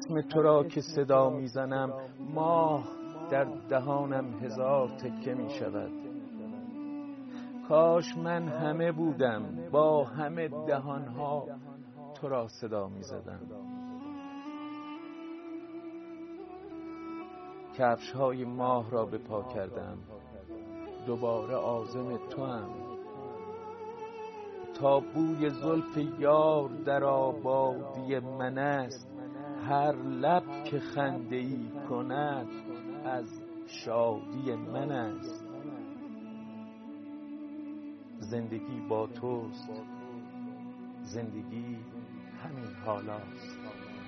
اسم تو را که صدا میزنم ماه در دهانم هزار تکه می شود. کاش من همه بودم با همه دهانها تو را صدا می زدم. کفش های ماه را به پا کردم، دوباره عازم تو هم. تا بوی زلف یار در آبادی من است، هر لب که خنده ای کند از شادی من است. زندگی با توست، زندگی همین حالاست.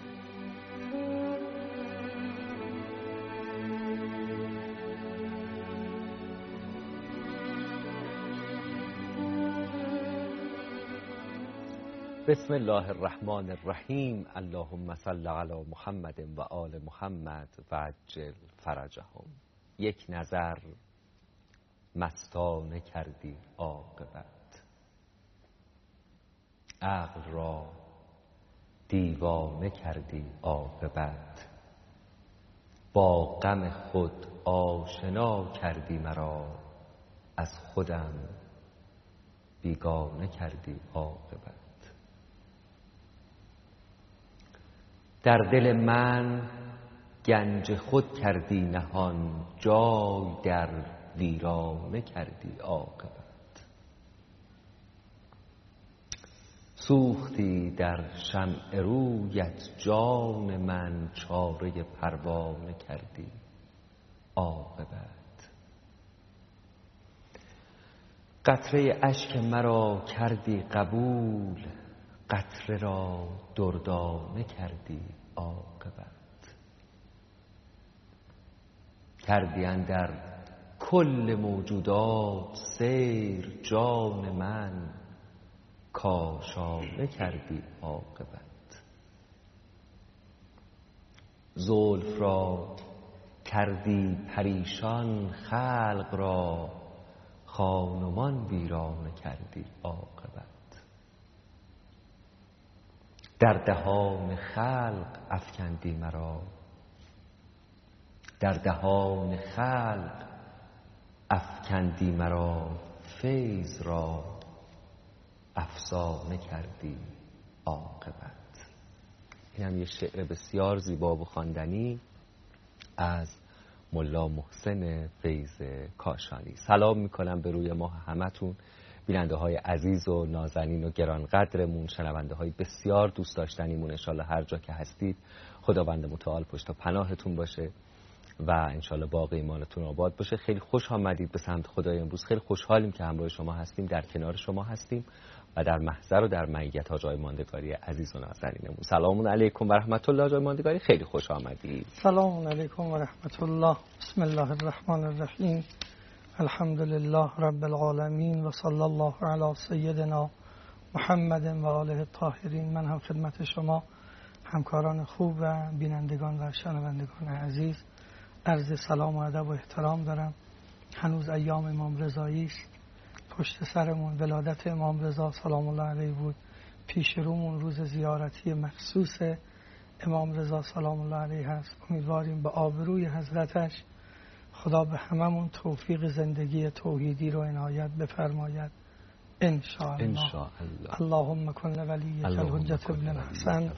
بسم الله الرحمن الرحیم. اللهم صل علی محمد و آل محمد و عجل فرجهم. یک نظر مستانه کردی عاقبت، عقل را دیوانه کردی عاقبت. با غم خود آشنا کردی مرا، از خودم بیگانه کردی عاقبت. در دل من گنج خود کردی نهان، جای در ویرانه کردی عاقبت. سوختی در شمع رویت جان من، چاره پروانه کردی عاقبت. قطره اشک مرا کردی قبول، قطره را دردانه کردی عاقبت. کردی اندر کل موجودات سیر، جان من کاشانه کردی عاقبت. زلف را کردی پریشان خلق را، خان و مان ویرانه کردی عاقبت. در دهان خلق افکندی مرا، در دهان خلق افکندی مرا، فیض را افسانه کردی عاقبت. این هم یه شعر بسیار زیبا و خواندنی از ملا محسن فیض کاشانی. سلام میکنم به روی ماه همتون، بیننده های عزیز و نازنین و گرانقدرمون، شنونده های بسیار دوست داشتنیمون. انشالله هر جا که هستید خداوند متعال پشت و پناهتون باشه و انشالله باقی ایمانتون آباد باشه. خیلی خوش آمدید به سمت خدای امروز. خیلی خوشحالیم که همراه شما هستیم، در کنار شما هستیم و در محضر و در معیت حاج آقای ماندگاری عزیز و نازنینمون. سلام علیکم و رحمت الله. حاج آقای ماندگاری خیلی خوش آمدید. سلام علیکم و رحمت الله. بسم الله الرحمن الرحیم. الحمد لله رب العالمین و صلی الله علی سیدنا محمد و آله الطاهرین. من هم خدمت شما همکاران خوب و بینندگان و شنوندگان عزیز عرض سلام و ادب و احترام دارم. هنوز ایام امام رضایی است، پشت سرمون ولادت امام رضا سلام الله علیه بود، پیش رومون روز زیارتی مخصوص امام رضا سلام الله علیه هست. امیدواریم به آبروی حضرتش خدا به هممون توفیق زندگی توحیدی رو عنایت بفرماید ان شاء الله. اللهم کن لولیک الحجة ابن الحسن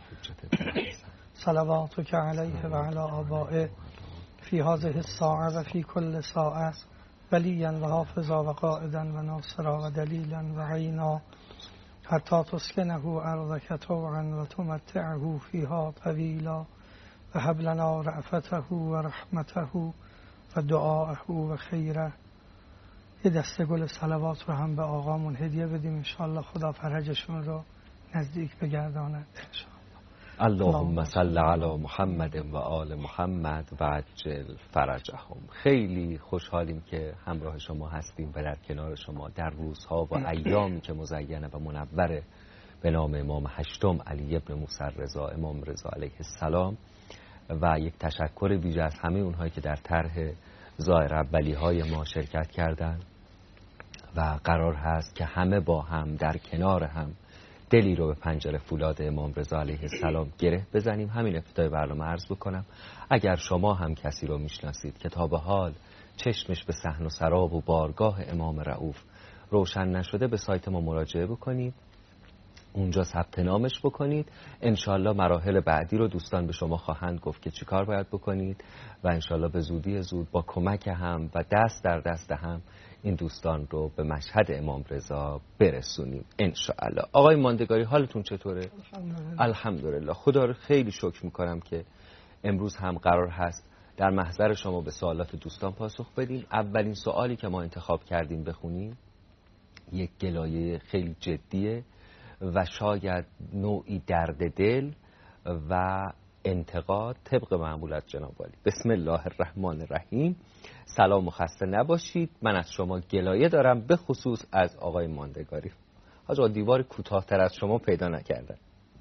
صلواتک علیه و علی آبائه فی هذه الساعه و فی کل ساعه ولیا و حافظا و قائدا و ناصرا و دلیلا و عینا حتی تسکنه ارضک طوعا و تمتعه فیها طویلا و هب لنا رأفته و رحمته و دعاءه و خیره. یه دسته گل صلوات رو هم به آقامون هدیه بدیم، انشاءالله خدا فرجشون رو نزدیک بگرداند انشاءالله. اللهم صل علی محمد و آل محمد و عجل فرجهم. خیلی خوشحالیم که همراه شما هستیم و در کنار شما در روزها و ایامی که مزینه و منوره به نام امام هشتم علی ابن موسی رضا، امام رضا علیه السلام. و یک تشکر ویژه از همه اونهایی که در طرح ظاهر اولی های ما شرکت کردند و قرار هست که همه با هم در کنار هم دلی رو به پنجره فولاد امام رضا علیه السلام گره بزنیم. همین ابتدای برنامه عرض بکنم اگر شما هم کسی رو میشناسید که تا به حال چشمش به صحن و سراب و بارگاه امام رؤوف روشن نشده، به سایت ما مراجعه بکنید، اونجا ثبت نامش بکنید. انشالله مراحل بعدی رو دوستان به شما خواهند گفت که چیکار باید بکنید و انشالله به زودی زود با کمک هم و دست در دست هم این دوستان رو به مشهد امام رضا برسونیم انشالله. آقای ماندگاری حالتون چطوره؟ الحمدلله. خدا رو خیلی شکر میکنم که امروز هم قرار هست در محضر شما به سوالات دوستان پاسخ بدیم. اولین سوالی که ما انتخاب کردیم بخونیم یک گلایه خیلی جدیه و شاید نوعی درد دل و انتقاد طبق معمول از جناب عالی. بسم الله الرحمن الرحیم. سلام و خسته نباشید. من از شما گلایه دارم، به خصوص از آقای ماندگاری. حاج آقا دیوار کوتاه‌تر از شما پیدا نکردن.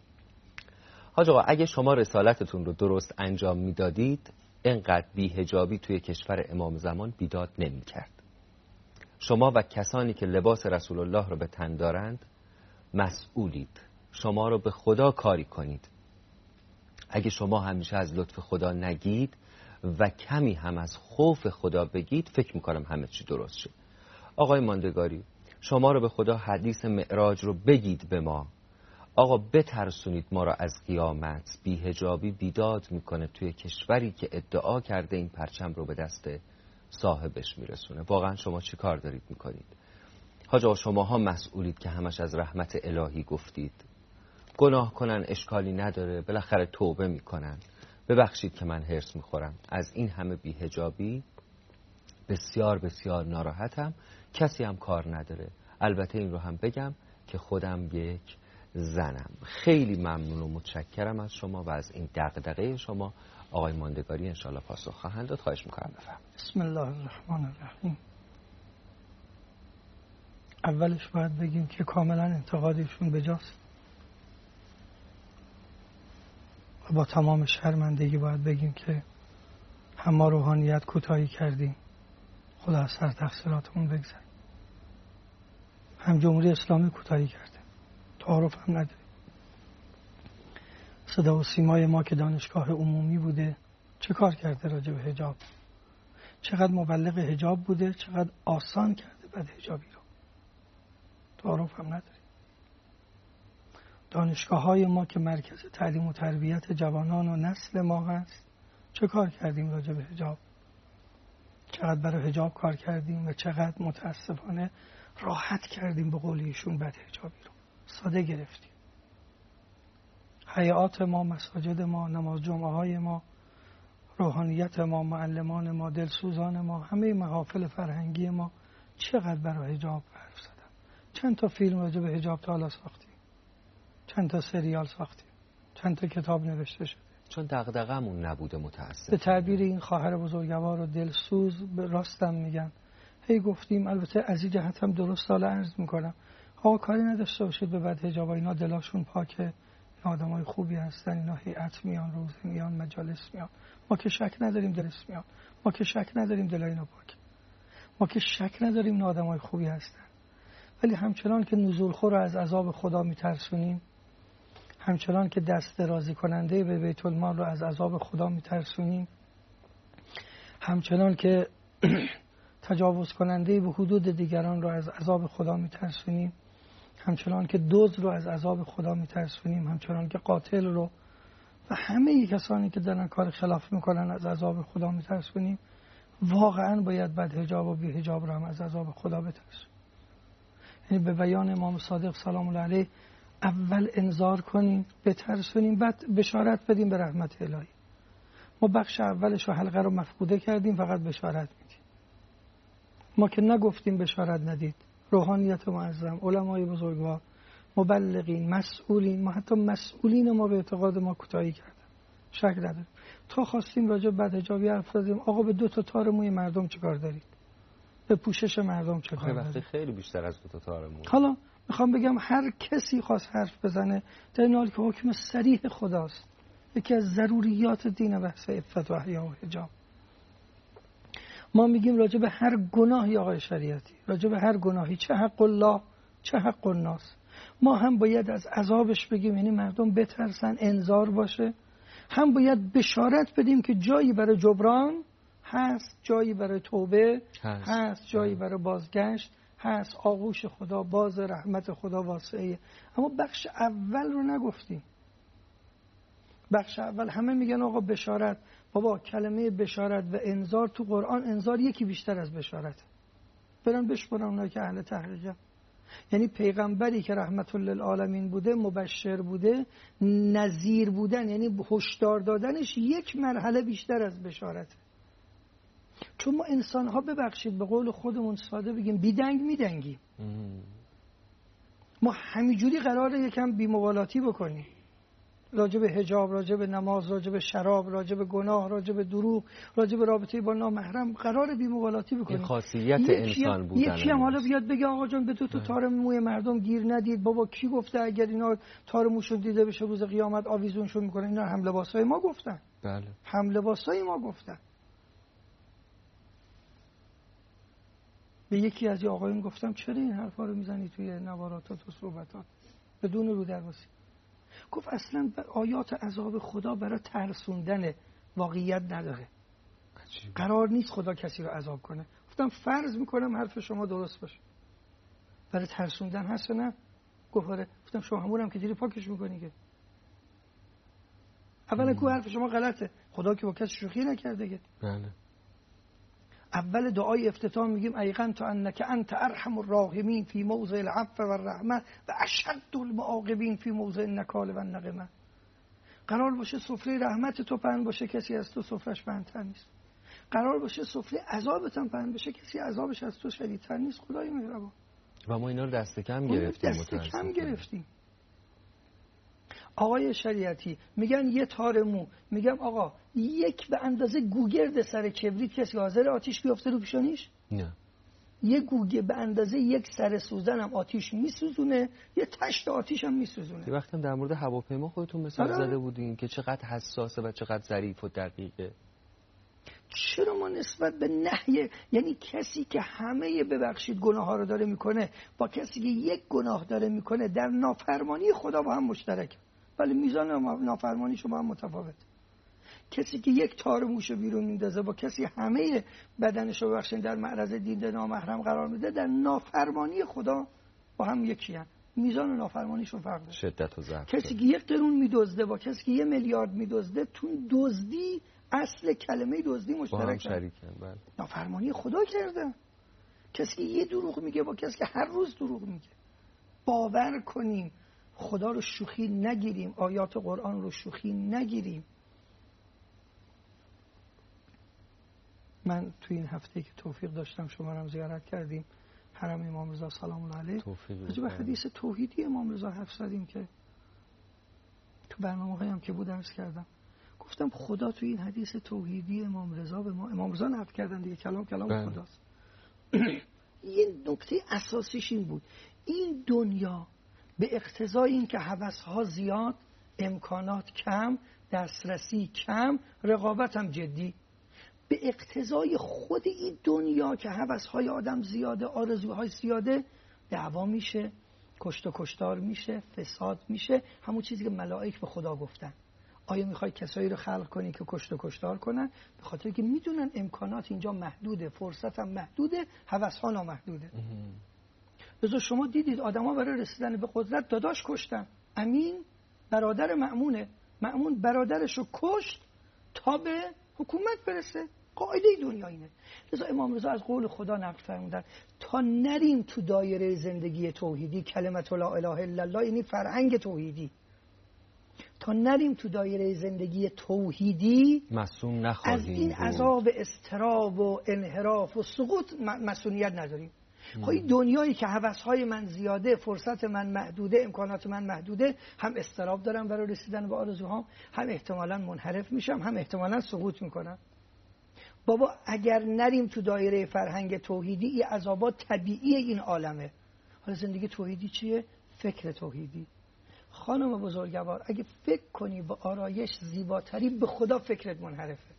حاج آقا اگه شما رسالتتون رو درست انجام میدادید اینقدر بی‌حجابی توی کشور امام زمان بیداد نمی‌کرد. شما و کسانی که لباس رسول الله رو به تن دارند مسئولید. شما رو به خدا کاری کنید. اگه شما همیشه از لطف خدا نگید و کمی هم از خوف خدا بگید، فکر میکنم همه چی درست شد. آقای ماندگاری شما رو به خدا حدیث معراج رو بگید به ما. آقا بترسونید ما رو از قیامت. بی‌حجابی بیداد میکنه توی کشوری که ادعا کرده این پرچم رو به دست صاحبش میرسونه. واقعا شما چی کار دارید میکنید؟ حاج آقا شماها مسئولید که همش از رحمت الهی گفتید. گناه کنن اشکالی نداره، بالاخره توبه میکنن. ببخشید که من هرس میخورم از این همه بی‌حجابی. بسیار بسیار ناراحتم. کسی هم کار نداره. البته این رو هم بگم که خودم یک زنم. خیلی ممنون و متشکرم از شما و از این دغدغه شما. آقای ماندگاری انشالله پاسخ خواهند داد. خواهش میکنم بفرمایید. بسم الله الرحمن الرحیم. اولش باید بگیم که کاملا انتقادشون بجاست و با تمام شرمندگی باید بگیم که هم ما روحانیت کوتاهی کردیم، خدا از سر تقصیراتمون بگذره، هم جمهوری اسلامی کوتاهی کرده، تعارف هم نداره. صدا و سیمای ما که دانشگاه عمومی بوده چه کار کرده راجع به حجاب؟ چقدر مبلغ حجاب بوده، چقدر آسان کرده بد حجابی رو. تعارف هم نداره. دانشگاه های ما که مرکز تعلیم و تربیت جوانان و نسل ما هست چه کار کردیم راجع به حجاب؟ چقدر برای حجاب کار کردیم و چقدر متاسفانه راحت کردیم به قول ایشون بد حجابی رو. ساده گرفتیم. حیات ما، مساجد ما، نماز جمعه های ما، روحانیت ما، معلمان ما، دلسوزان ما، همه محافل فرهنگی ما چقدر برای حجاب حرف زدن. چند تا فیلم راجع به حجاب تا حالا ساختیم، چند تا سریال ساختیم، چند تا کتاب نوشته شده. چون دغدغه‌مون نبوده متأسف. به تعبیر این خواهر بزرگوار و دلسوز به راستم میگن. هی گفتیم، البته از این جهت هم درست سال عرض میکنم، آقا کاری نداشته باشید به بد حجاب، اینا دلاشون پاکه، آدمای خوبی هستن، اینا هیئت میان، روزه میان، مجالس میان، ما که شک نداریم دلس میان، ما که شک نداریم دلای اینا پاکه، ما که شک نداریم اینا آدمای خوبی هستن. ولی همچنان که نزولخور رو از عذاب خدا میترسونیم، همچنان که دست درازی کننده به بیت المال رو از عذاب خدا میترسونیم، همچنان که تجاوز کننده به حدود دیگران رو از عذاب خدا میترسونیم، همچنان که دزد رو از عذاب خدا میترسونیم، همچنان که قاتل رو و همه کسانی که دارن کار خلاف میکنن از عذاب خدا میترسونیم، واقعا باید بد حجاب و بی حجاب رو هم از عذاب خدا بترسونیم. یعنی به بیان امام صادق سلام الله علیه اول انذار کنیم، بترسونیم، بعد بشارت بدیم به رحمت الهی. ما بخش اولش و حلقه رو مفقوده کردیم، فقط بشارت میدیم. ما که نگفتیم بشارت ندید. روحانیت معظم، علمای بزرگوار، مبلغین، مسئولین، ما حتی مسئولین ما به اعتقاد ما کوتاهی کردن. شک نداریم. تا خواستیم راجع به بدحجابی حرف بزنیم، آقا به 2 تا تار موی مردم چیکار دارید؟ به پوشش مردم چیکار دارید؟ خیلی بیشتر از 2 تا تار موی. حالا میخوام بگم هر کسی خواست حرف بزنه در این حال که حکم صریح خداست، یکی از ضروریات دین بحث عفت و حیا و حجاب. ما میگیم راجع به هر گناهی آقای شریعتی، راجع به هر گناهی، چه حق الله چه حق الناس، ما هم باید از عذابش بگیم، یعنی مردم بترسن، انذار باشه، هم باید بشارت بدیم که جایی برای جبران هست، جایی برای توبه هست، جایی برای بازگشت هست، آغوش خدا باز، رحمت خدا واسعه. اما بخش اول رو نگفتیم. بخش اول همه میگن آقا بشارت. بابا کلمه بشارت و انذار تو قرآن، انذار یکی بیشتر از بشارت. برن بشمارن اونایی که اهل تحقیقن. یعنی پیغمبری که رحمت للعالمین بوده، مبشر بوده، نذیر بودن، یعنی هشدار دادنش یک مرحله بیشتر از بشارت. چون ما انسان ها ببخشید به قول خودمون ساده بگیم بیدنگ میدنگیم. ما همینجوری قراره یکم بی‌مبالاتی بکنیم راجع به حجاب، راجع به نماز، راجع به شراب، راجع به گناه، راجع به دروغ، راجع به رابطه با نامحرم قرار بی‌مبالاتی بکنیم. این خاصیت انسان بودن. یکی هم حالا بیاد بگه آقا جان به تو تار موی مردم گیر ندید. بابا کی گفته اگر اینا تار موشون دیده بشه روز قیامت آویزونشون میکنه؟ اینا هم لباسای ما گفتن. بله. هم لباسای ما گفتن. به یکی از آقایون گفتم چرا این حرفا رو میزنی توی نواراتات و صحبتات بدون رو درواسی؟ گفت اصلا آیات عذاب خدا برای ترسوندن واقعیت نداره. قرار نیست خدا کسی رو عذاب کنه. گفتم فرض میکنم حرف شما درست باشه، برای ترسوندن هست نه؟ گفت آره. گفتم شما همونم که دیری پاکش میکنی که. اولا که حرف شما غلطه، خدا که با کسی شوخی نکرده که. بله. اول دعای افتتاح میگیم ایقنت انک انت ارحم الراحمین فی موضع العفو والرحمه و اشد المعاقبین فی موضع النکال و النقمه. قرار باشه سفره رحمت تو پهن باشه، کسی از تو سفرش پهن‌تر نیست. قرار باشه سفره عذابت هم پهن بشه، کسی عذابش از تو شدیدتر نیست. خدای مهربان. و ما اینا رو دست کم گرفتیم. دست کم گرفتیم. آقای شریعتی میگن یه تار مو، میگم آقا یک به اندازه گوگرد سر کبریت کسی حاضر آتیش بیفته رو پیشانیش؟ نه. یه گوگه به اندازه یک سر سوزن هم آتیش میسوزونه، یه تشت آتیش هم میسوزونه. یه وقتی هم در مورد هواپیما خودتون مثال زده بودین که چقدر حساسه و چقدر ظریف و دقیقه. چرا ما نسبت به نهی، یعنی کسی که همه ببخشید گناه ها رو داره میکنه با کسی که یک گناه داره میکنه در نافرمانی خدا با هم مشترک، ولی میزان نافرمانیشو با هم متفاوت. کسی که یک تار موشو بیرون میندازه با کسی همه بدنشو ببخشید در معرض دید نامحرم قرار میده، در نافرمانی خدا با هم یکی هم. میزان نافرمانیشون فرق داره. شدت و ضعف. کسی که یک قرون میدزده با کسی که 1 میلیارد میدزده، تو دزدی اصل کلمه دزدی مشترکن. بله. نافرمانی خدا کرده. کسی که یه دروغ میگه با کسی که هر روز دروغ میگه. باور کنیم خدا رو شوخی نگیریم، آیات قرآن رو شوخی نگیریم. من توی این هفته که توفیق داشتم شما رو زیارت کردیم حرم امام رضا سلام الله علیه، راجع به حدیث توحیدی امام رضا حرف زدیم که تو برنامه‌هایی هم که بود عرض کردم. گفتم خدا توی این حدیث توحیدی امام رضا به ما، امام رضا نقل کردن دیگه، کلام خداست. یه نکته اساسیش این بود، این دنیا به اقتضای این که هوس‌ها زیاد، امکانات کم، دسترسی کم، رقابت هم جدی، به اقتضای خود این دنیا که هوس‌های آدم زیاده، آرزوهای زیاده، دعوا میشه، کشت و کشتار میشه، فساد میشه. همون چیزی که ملائک به خدا گفتن، آیا میخوای کسایی رو خلق کنی که کشت و کشتار کنن؟ به خاطر که میدونن امکانات اینجا محدوده، فرصت هم محدوده، هوس‌ها نامحدوده. بذار شما دیدید آدما برای رسیدن به قدرت داداش کشتن. امین برادر مأمون برادرشو کشت تا به حکومت برسه. قاعده دنیا اینه. لذا امام رضا از قول خدا نقل فرمودن تا نریم تو دایره زندگی توحیدی، کلمت لا اله الا الله یعنی فرهنگ توحیدی، تا نریم تو دایره زندگی توحیدی معصوم نخواهیم از این عذاب اضطراب و انحراف و سقوط مسئولیت نداریم. این دنیایی که هوس‌های من زیاده، فرصت من محدوده، امکانات من محدوده، هم اضطراب دارم برای رسیدن به آرزوهام، هم احتمالاً منحرف میشم، هم احتمالاً سقوط میکنم. بابا اگر نریم تو دایره فرهنگ توحیدی، این عذابات طبیعی این عالمه. حالا زندگی توحیدی چیه؟ فکر توحیدی. خانم بزرگوار اگه فکر کنی به آرایش زیباتری، به خدا فکرت منحرفه.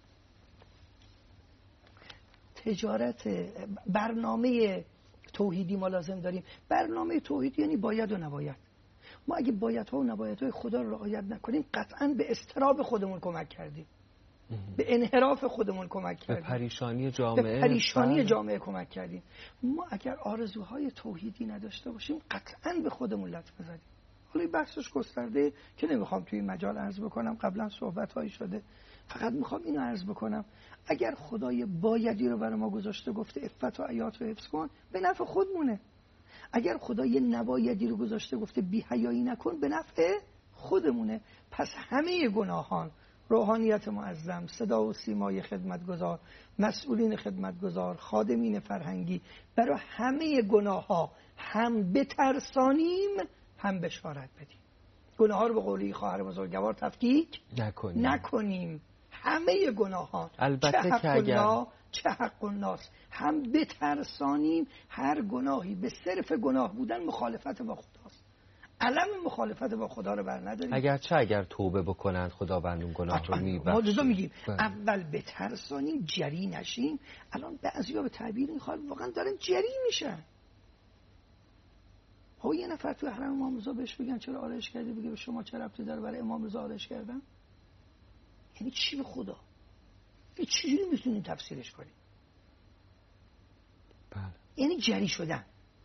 تجارت، برنامه توحیدی ما لازم داریم. برنامه توحیدی یعنی باید و نباید. ما اگه بایدها و نبایدهای خدا رو رعایت نکنیم قطعاً به اضطراب خودمون کمک کردیم، به انحراف خودمون کمک کردیم، به پریشانی جامعه، به پریشانی جامعه کمک کردیم. ما اگر آرزوهای توحیدی نداشته باشیم قطعاً به خودمون لطمه زدیم. حالا این بحثش گسترده که نمیخوام توی این مجال عرض بکنم، قبلا صحبت‌هایی شده، فقط میخوام اینو عرض بکنم اگر خدای بایدی رو برای ما گذاشته گفته عفت و حیات و حفظ کن، به نفع خودمونه. اگر خدای نبایدی رو گذاشته گفته بی حیایی نکن، به نفع خودمونه. پس همه گناهان، روحانیت معظم، صدا و سیمای خدمتگزار، مسئولین خدمتگزار، خادمین فرهنگی، برای همه گناه ها هم بترسانیم هم بشارت بدیم. گناه ها رو به قولی خواهر بزرگوار تفکیک نکنیم. همه گناهان، البته چه که اگر چه حق الناس، هم بترسانیم. هر گناهی به صرف گناه بودن مخالفت با خداست. علم مخالفت با خدا رو بر نداریم. اگر توبه بکنند خداوند اون گناه رو میبخشه. ما جدا میگیم اول بترسانیم، جری نشیم. الان بعضیا به تعبیر میخواد واقعا دارن جری میشن. ها یه نفر تو حرم امام رضا بهش بگن چرا آرایش کردی، بگه به شما چه ربطی داره برای امام رضا آرایش کردم؟ یعنی چی به خدا؟ این چجوری میتونیم تفسیرش کنیم؟ بله. یعنی جری شدن.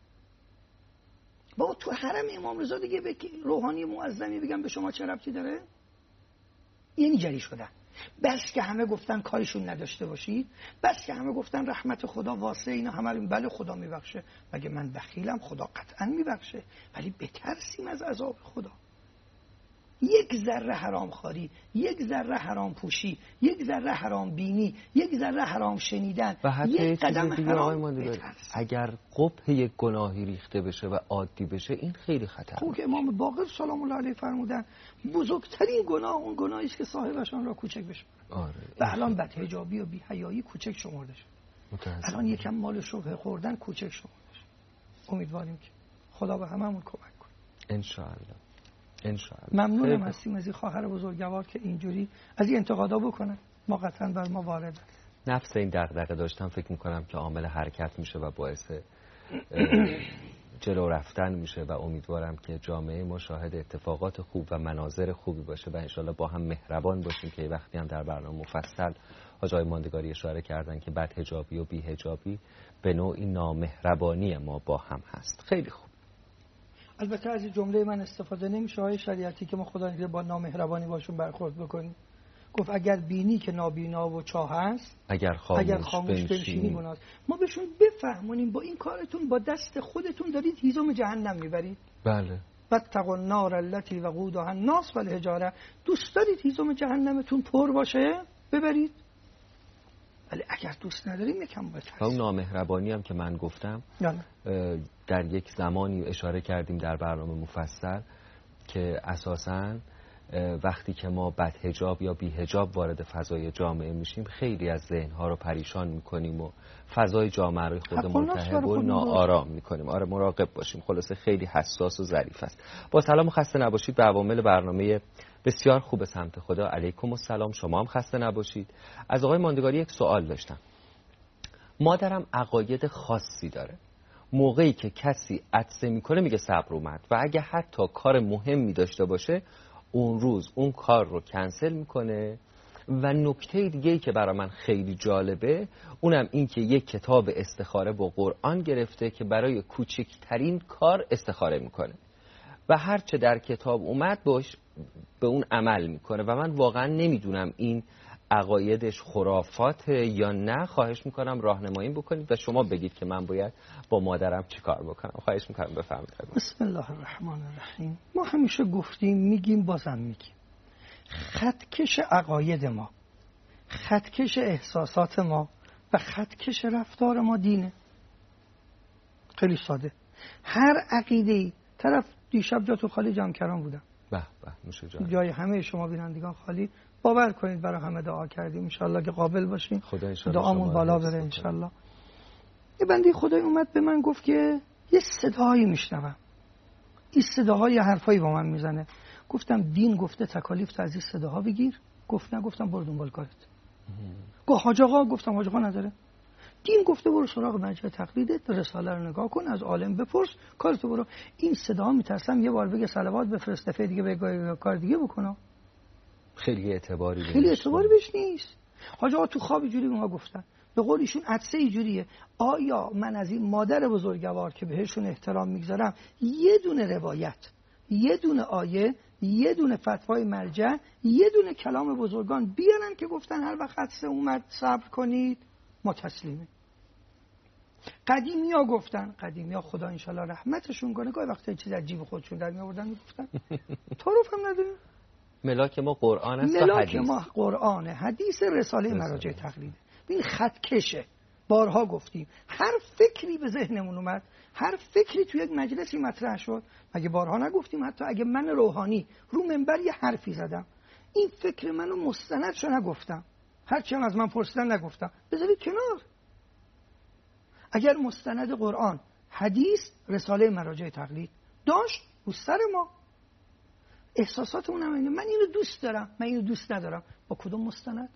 با تو حرم امام رضا دیگه به روحانی معظمی بگم به شما چه ربطی داره؟ یعنی جری شدن. بس که همه گفتن کارشون نداشته باشید، بس که همه گفتن رحمت خدا واسه اینا همه، بله خدا میبخشه، مگه من بخیلم؟ خدا قطعا میبخشه، ولی بترسیم از عذاب خدا. یک ذره حرام خواری، یک ذره حرام پوشی، یک ذره حرام بینی، یک ذره حرام شنیدن و حتی یک قدم حرام اگر قبح یک گناهی ریخته بشه و عادی بشه این خیلی خطرناکه. خوب که امام باقر سلام الله علیه فرمودن بزرگترین گناه اون گناهی است که صاحبش آن را کوچک بشماره. آره. و الان بدحجابی و بی‌حیایی کوچک شمرده شد. الان یکم مال شبهه خوردن کوچک شمرده شد. امیدواریم که خدا به هممون کمک کنه. ان شاء الله. ممنونم هستیم از این خواهر بزرگوار که اینجوری از این انتقادا بکنن. ما قطعا بر ما وارد نفس این دغدغه داشتم، فکر میکنم که عامل حرکت میشه و باعث جلو رفتن میشه و امیدوارم که جامعه ما شاهد اتفاقات خوب و مناظر خوبی باشه و انشالله با هم مهربان باشیم که وقتی هم در برنامه مفصل حاج آقای ماندگاری اشاره کردن که بدحجابی و بی‌حجابی به نوعی نامهربانی ما با هم هست. خیلی خوب. البته از این جمله من استفاده نمیشه های شریعتی که ما خدا با نامهربانی باشون برخورد بکنیم. گفت اگر بینی که نابینا و چاه هست، اگر خاموش بنشینی گناه. ما بهشون بفهمونیم با این کارتون با دست خودتون دارید هیزم جهنم میبرید. بله. واتقوا النار التي وقودها الناس والحجاره. دوست دارید هیزم جهنمتون پر باشه ببرید، ولی اگر دوست نداریم یکم بترسید. اون نامهربانی هم که من گفتم در یک زمانی اشاره کردیم در برنامه مفصل که اساساً وقتی که ما بدحجاب یا بی‌حجاب وارد فضای جامعه میشیم خیلی از ذهن‌ها رو پریشان میکنیم و فضای جامعه رو خود ملتهب و ناآرام میکنیم. آره مراقب باشیم. خلاصه خیلی حساس و ظریف است. با سلام و خسته نباشید به عوامل برنامه بسیار خوب سمت خدا. علیکم السلام. شما هم خسته نباشید. از آقای ماندگاری یک سوال داشتم. مادرم عقاید خاصی داره. موقعی که کسی عطسه میکنه میگه صبر اومد و اگه حتی کار مهمی داشته باشه اون روز اون کار رو کنسل میکنه. و نکته دیگه‌ای که برای من خیلی جالبه اونم این که یک کتاب استخاره با قرآن گرفته که برای کوچکترین کار استخاره میکنه و هرچه در کتاب اومد باش به اون عمل میکنه و من واقعا نمیدونم این عقایدش خرافات یا نه. خواهش میکنم راهنمایی بکنید و شما بگید که من باید با مادرم چی کار بکنم. خواهش میکنم بفرمایید. بسم الله الرحمن الرحیم. ما همیشه گفتیم میگیم بازم میگیم خطکش عقاید ما، خطکش احساسات ما و خطکش رفتار ما دینه. خیلی ساده. هر عقیده‌ای طرف دیشب جاتون خالی جمکران بودم. به نوش جان. جای همه شما بینندگان خالی. باور کنید برای همه دعا کردیم انشالله که قابل باشیم. خدا انشالله دعامون بالا بره انشالله. یه بنده خدای اومد به من گفت که یه صدایی میشنوم. این صداهای حرفایی با من میزنه. گفتم دین گفته تکالیف تو از این صداها بگیر؟ گفت نه. گفتم برو دنبال کارت. گفت حاج آقا؟ گفتم حاج آقا نداره. دین گفته برو سراغ مرجع تقلیدت، رساله رو نگاه کن، از عالم بپرس، کارتو برو. این صدا میترسم یه بار بگه صلوات بفرست، دفعه دیگه بگه کار دیگه بکنه. خیلی اعتباری بهش نیست. حاج آقا تو خواب اینجوری به ما گفتن، به قول ایشون عطسه اینجوریه. آیا من از این مادر بزرگوار که بهشون احترام میگذارم یه دونه روایت، یه دونه آیه، یه دونه فتوای مرجع، یه دونه کلام بزرگان بیارن که گفتن هر وقت عطسه اومد صبر کنید، ما تسلیمیم؟ قدیمیا گفتن، قدیمیا خدا انشالله رحمتشون کنه، گاهی وقتا چیز عجیب خودشون در میآوردن میگفتن تعارف هم نداریم. ملاک ما قرآن است و ملاک حدیث. ما قرآن، حدیث، رساله مراجع تقلیده. این خطکشه. بارها گفتیم هر فکری به ذهنمون اومد، هر فکری توی یک مجلسی مطرح شد، مگه بارها نگفتیم حتی اگه من روحانی رو منبر یه حرفی زدم، این فکر منو مستندشو نگفتم، هرچی هم از من پرسیدن نگفتم، بذارید کنار. اگر مستند قرآن، حدیث، رساله مراجع تقلید داشت رو سر ما، احساساتمون هم اینه، من اینو دوست دارم، من اینو دوست ندارم، با کدوم مستند؟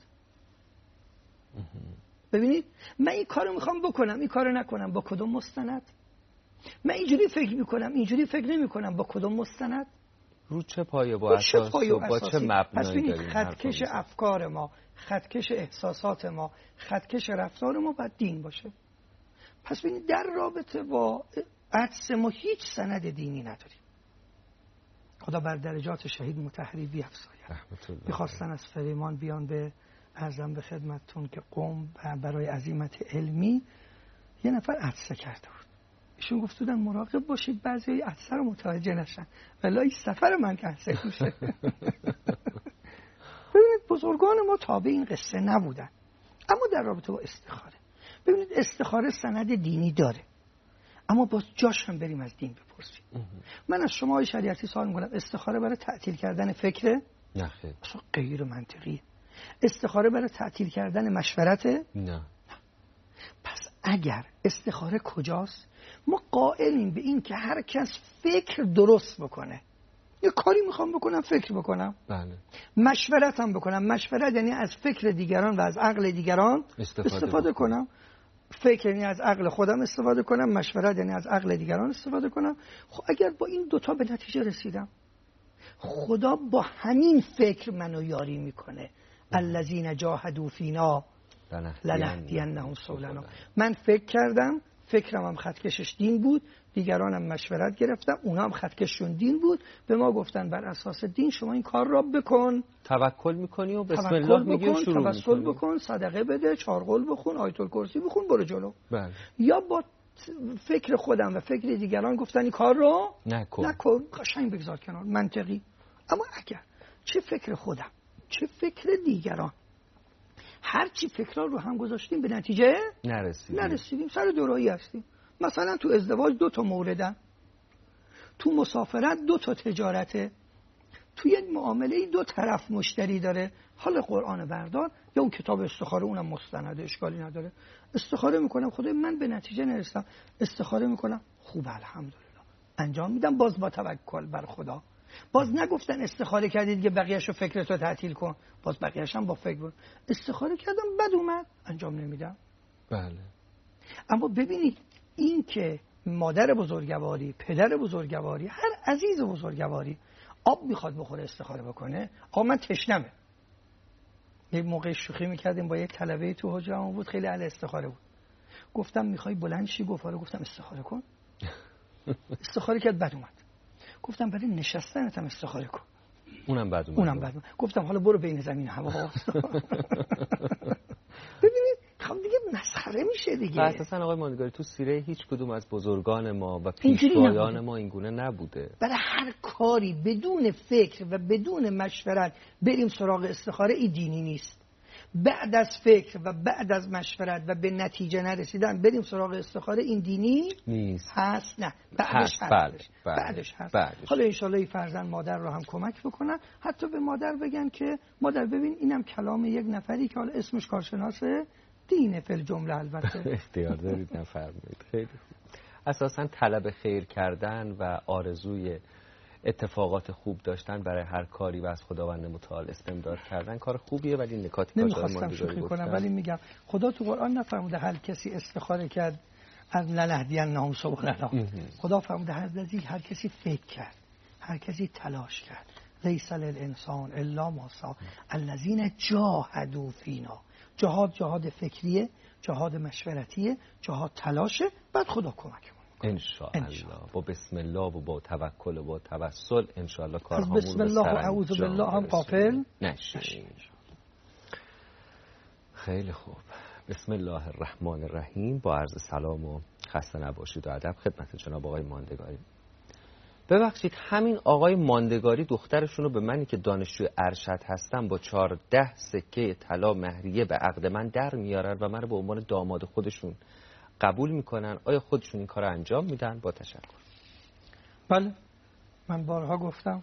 ببینید من این کارو میخوام بکنم، این کارو نکنم، با کدوم مستند؟ من اینجوری فکر میکنم، اینجوری فکر نمیکنم، با کدوم مستند؟ رو چه پایه با اساس و با چه مبنایی داریم؟ خطکش افکار ما، خطکش احساسات ما، خطکش رفتار ما باید دین باشه. پس ببینید در رابطه با عطس ما هیچ سند دینی نداریم. خدا بر درجات شهید مطهری بیفزاید. میخواستن از فریمان بیان به عرضم به خدمتتون که قم برای عزیمت علمی یه نفر عطسه کرده بود. ایشون گفت بودن مراقب باشید بعضی عطسه رو متوجه نشن، ولی این سفر من کنسل میشه. ببینید بزرگان ما تابع این قصه نبودن. اما در رابطه با استخاره، ببینید استخاره سند دینی داره، اما باز جاش هم بریم از دین بپرسیم. من از شما شریعتی سوال میکنم، استخاره برای تعطیل کردن فکره؟ نه خیر، اصلا غیر منطقیه. استخاره برای تعطیل کردن مشورته؟ نه. پس اگر استخاره کجاست؟ ما قائلیم به این که هر کس فکر درست بکنه. یه کاری میخوام بکنم فکر بکنم، بله. مشورت هم بکنم. مشورت یعنی از فکر دیگران و از عقل دیگران استفاده کنم. فکر یعنی از عقل خودم استفاده کنم، مشورت یعنی از عقل دیگران استفاده کنم. خب اگر با این دوتا به نتیجه رسیدم، خدا با همین فکر منو یاری میکنه. الذین جاهدوا فینا لنهدینهم سبلنا. من فکر کردم، فکرم هم خطکشش دین بود، دیگرانم مشورت گرفتم، اونا هم خطکششون دین بود، به ما گفتن بر اساس دین شما این کار را بکن. توکل میکنی و بسم الله میگی و شروع میکنی. توسل بکن، صدقه بده، 4 قل بخون، آیت الکرسی بخون، برو جلو. بله. یا با فکر خودم و فکر دیگران گفتن این کار رو نکن. قشنگ بگذار کنار، منطقی. اما اگر چه فکر خودم چه فکر دیگران، هر چی فکرها رو هم گذاشتیم به نتیجه نرسیدیم، سر دوراهی هستیم. مثلا تو ازدواج 2 موردن، تو مسافرت 2 تجارته، تو یک معامله 2 طرف مشتری داره. حال قرآن بردار یا اون کتاب استخاره، اونم مستنده، اشکالی نداره. استخاره میکنم، خدای من به نتیجه نرسیدم، استخاره میکنم، خوب الحمدلله انجام میدم، باز با توکل بر خدا. باز نگفتن استخاره کردید که بقیه‌شو فکرتو تعطیل کن، باز بقیه‌ش هم با فکر بود. استخاره کردم بد اومد، انجام نمیدم. بله. اما ببینید این که مادر بزرگواری، پدر بزرگواری، هر عزیز بزرگواری آب میخواد بخوره استخاره بکنه. آقا من تشنمه. یک موقع شوخی میکردیم با یک طلبه تو حجره‌مون بود، خیلی اهل استخاره بود. گفتم میخوای بلند شی؟ گفتم استخاره کن. استخاره کرد بد اومد. گفتم برای نشستنت هم استخاره کن. اونم بد اومد. گفتم حالا برو بین زمین هوا. ببینید خب دیگه مسخره میشه دیگه. اساسا آقای ماندگاری تو سیره هیچ کدوم از بزرگان ما و پیشوایان ما اینگونه نبوده. برای هر کاری بدون فکر و بدون مشورت بریم سراغ استخاره، این دینی نیست. بعد از فکر و بعد از مشورت و به نتیجه نرسیدن بریم سراغ استخاره، این دینی نیست. هست. نه بعدش هست. حالا انشالله فرزند مادر رو هم کمک بکنن، حتی به مادر بگن که مادر ببین اینم کلام یک نفری که حالا اسمش کارشناسه دینه فل جمله. البته اختیار دارید نفرمایید. خیلی خوب. اساساً طلب خیر کردن و آرزوی اتفاقات خوب داشتن برای هر کاری و از خداوند متعال استمداد کردن کار خوبیه، ولی نکاتی نمیخواستم شوخی کنم ولی میگم خدا تو قرآن نفرموده هر کسی استخاره کرد از للهدینهم سبلنا. خدا فرموده هر کسی فکر کرد، هر کسی تلاش کرد. لیس للانسان الا ما سعی الذین جاهدوا فینا. جهاد فکریه، جهاد مشورتیه، جهاد تلاشه، بعد خدا کمک ان شاء الله. با بسم الله و با توکل و با توسل ان شاء الله کارهامون رو بسم الله و اعوذ بالله هم غافل نشین. خیلی خوب. بسم الله الرحمن الرحیم. با عرض سلام و خسته نباشید و ادب خدمت جناب آقای ماندگاری. ببخشید همین آقای ماندگاری دخترشون رو به منی که دانشجوی ارشد هستم با 14 سکه طلا مهریه به عقد من در میارن و من رو به عنوان داماد خودشون قبول میکنن. آیا خودشون این کار رو انجام میدن؟ با تشکر. بله، من بارها گفتم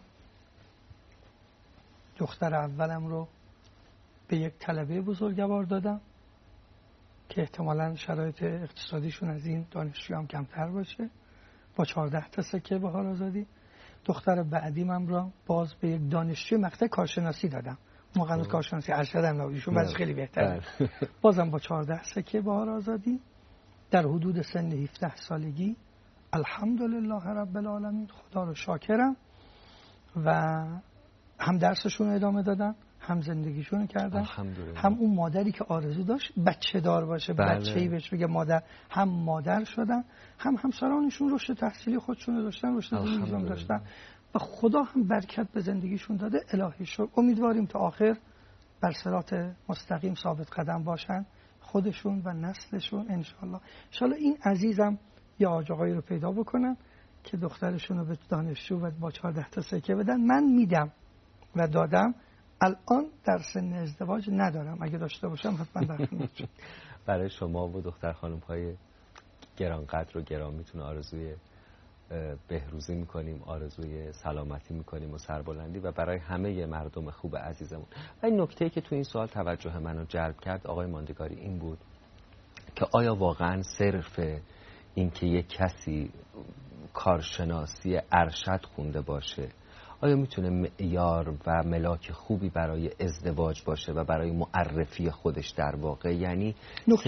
دختر اولم رو به یک طلبه بزرگوار دادم که احتمالاً شرایط اقتصادیشون از این دانشجویان کمتر باشه، با 14 تا سکه بهار آزادی. دختر بعدیمم را باز به یک دانشجوی مقطع کارشناسی دادم. موقع کارشناسی ارشدم نبود، ایشون بس خیلی بهتره. بازم با 14 سکه بهار آزادی در حدود سن 17 سالگی. الحمدلله رب العالمین، خدا رو شاکرم. و هم درسشون رو ادامه دادن، هم زندگیشون رو کردن، هم اون مادری که آرزو داشت بچه دار باشه، بچه‌ای بهش بگه مادر، هم مادر شدن، هم همسرانشون رشد تحصیلی خودشون رو داشتن، رشد زندگیشون داشتن و خدا هم برکت به زندگیشون داده. الهی شکر. امیدواریم تا آخر بر صراط مستقیم ثابت قدم باشن، خودشون و نسلشون انشالله. انشالله این عزیزم یا آقایی رو پیدا بکنن که دخترشون رو به دانشجو و با 14 تا سکه بدن. من میدم و دادم. الان در سن ازدواج ندارم، اگه داشته باشم حتما در خدمت شم. برای شما و دختر خانم های گرانقدر و گرامیتون آرزوی بهروزی میکنیم، آرزوی سلامتی میکنیم و سربلندی، و برای همه مردم خوب عزیزمون. و این نکته‌ای که تو این سوال توجه منو جلب کرد آقای ماندگاری این بود که آیا واقعا صرف این که یک کسی کارشناسی ارشد خونده باشه آیا میتونه معیار و ملاک خوبی برای ازدواج باشه و برای معرفی خودش در واقع؟ یعنی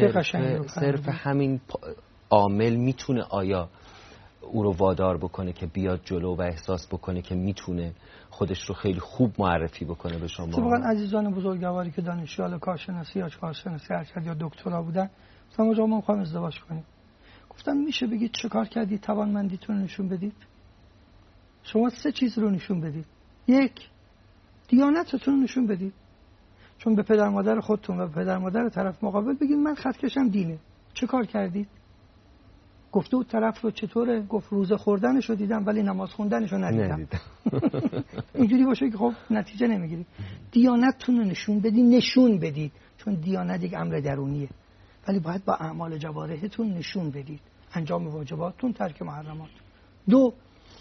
صرف همین عامل میتونه آیا او رو وادار بکنه که بیاد جلو و احساس بکنه که میتونه خودش رو خیلی خوب معرفی بکنه به شما؟ طبعا عزیزان بزرگواری که دانشجوی کارشناسی یا کارشناسی ارشد یا دکترا بودن گفتم آقا ما می‌خوایم ازدواج کنیم. گفتم میشه بگید چه کار کردید توانمندیتون نشون بدید؟ شما 3 چیز رو نشون بدید. 1 دیانتتون رو نشون بدید، چون به پدر مادر خودتون و به پدر مادر طرف مقابل بگید من خطکشم دینه. چه کار کردید؟ گفته اون طرف رو چطوره؟ گفت روزه خوردنشو دیدم ولی نماز خوندنشو ندیدم. اینجوری باشه که خب نتیجه نمیگیری. دیانتتون رو نشون بدید، چون دیانت یک امر درونیه، ولی باید با اعمال جوارحتون نشون بدید، انجام واجباتتون، ترک محرمات. 2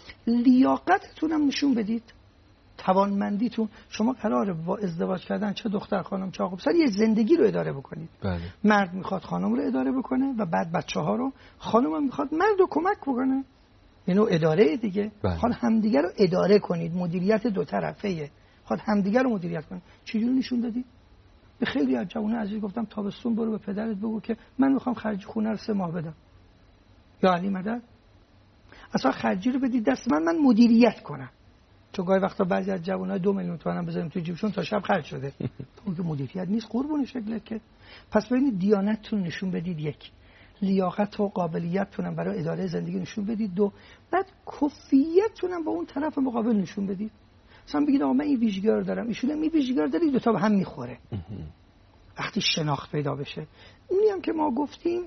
لیاقتتون هم نشون بدید، توانمندیتون. شما قراره با ازدواج کردن چه دختر خانم چه آقا پسر یه زندگی رو اداره بکنید. بله. مرد میخواد خانم رو اداره بکنه و بعد بچه‌ها رو، خانم هم میخواد مرد رو کمک بکنه، یعنی اداره دیگه. حال همدیگه رو اداره کنید، مدیریت 2 طرفه‌ایه. حال همدیگه رو مدیریت کنید. چجوری نشون دادید؟ به خیلی از جوانان عزیز گفتم تابستون برو به پدرت بگو که من میخوام خرج خونه رو 3 ماه بدم. یا علی مدد اصلا خرجی رو بدید دست من مدیریت کنم. چون گاهی وقتا بعضی از جوانای 2 میلیون تومن بذاریم تو جیبشون تا شب خرج شده. اون که مدیریت نیست، قربون شکلت که. پس ببینید دیانتتون نشون بدید. 1 لیاقت و قابلیتتون هم برای اداره زندگی نشون بدید. 2 بعد کفیتتون هم با اون طرف مقابل نشون بدید. مثلا بگید آقا من این ویژگی رو دارم، ایشون هم این ویژگی رو داره، 2 تا به هم میخوره. وقتی شناخت پیدا بشه. اونی هم که ما گفتیم،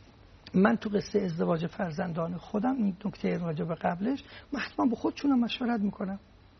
من تو قصه ازدواج فرزندان خودم این نکته راجع به قبلش من حتما با خودشونم مشورت میکنم.